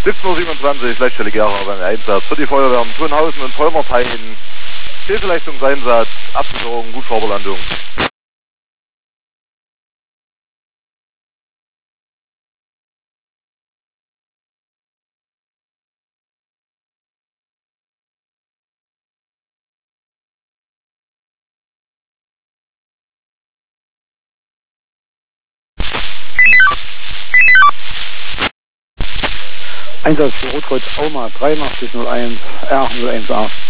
17:27 Uhr, Leitstelle Gera beim Einsatz für die Feuerwehren Thunhausen und Vollmerthein. Hilfeleistungseinsatz, Absicherung, Hubschrauberlandung. Einsatz für Rotkreuz Auma 8301 R018.